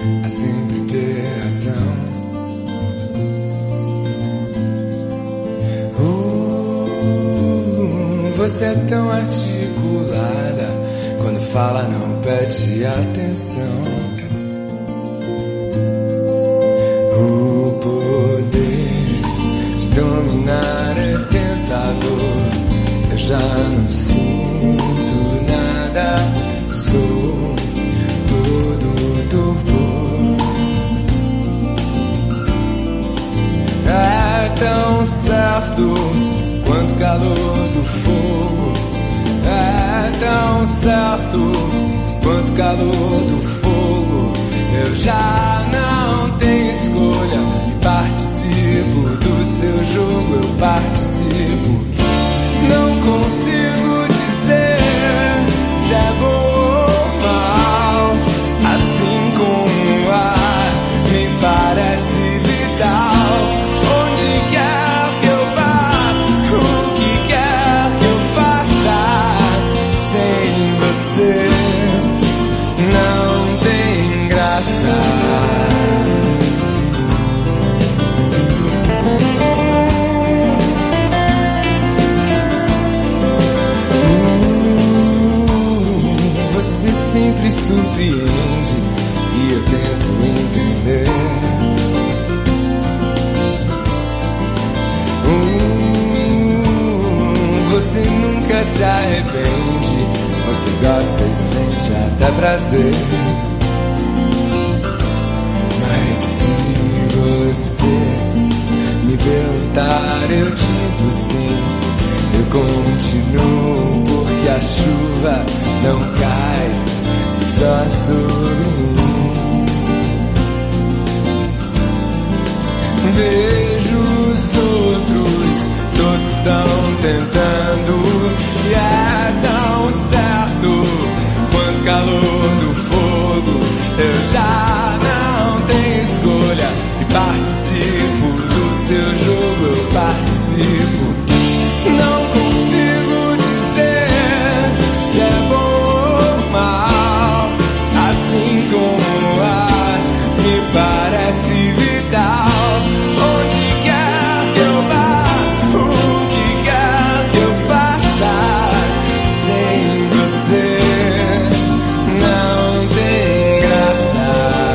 a sempre ter razão. Você é tão articulada, quando fala não pede atenção. O poder de dominar é tentador. Eu já não sinto nada, sou todo torpor. É tão certo quanto calor do fogo. É tão certo quanto calor do fogo. Eu já não tenho escolha e participo do seu jogo. Eu participo. Não consigo dizer se é bom ou mal. Assim como o ar me parece vital. Onde quer que eu vá, o que quer que eu faça, sem você não tem graça. Você sempre surpreende e eu tento entender. Você nunca se arrepende, você gosta e sente até prazer. Mas se você me perguntar, eu digo sim. Eu continuo porque a chuva não cai só sobre mim. Vejo os outros, todos estão tentando, e é tão certo quanto calor do fogo. Eu já não tenho escolha e participo do seu jogo. Eu participo. Não consigo dizer se é bom ou mal. Assim como o ar me parece vital. Onde quer que eu vá, o que quer que eu faça, sem você não tem graça.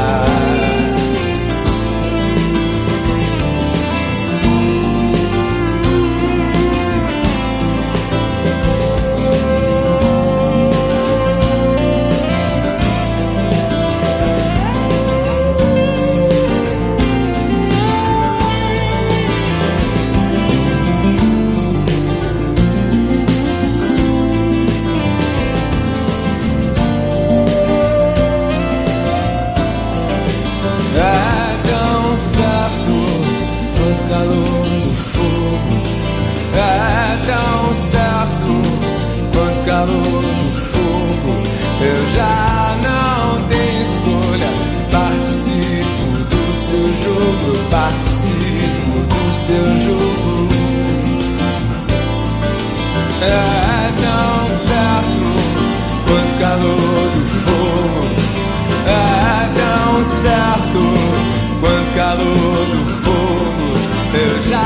Calor do fogo. É tão certo quanto calor do fogo. Eu já não tenho escolha, participo do seu jogo. Eu participo do seu jogo. É tão certo quanto calor do fogo. É tão certo quanto calor do fogo. Eu já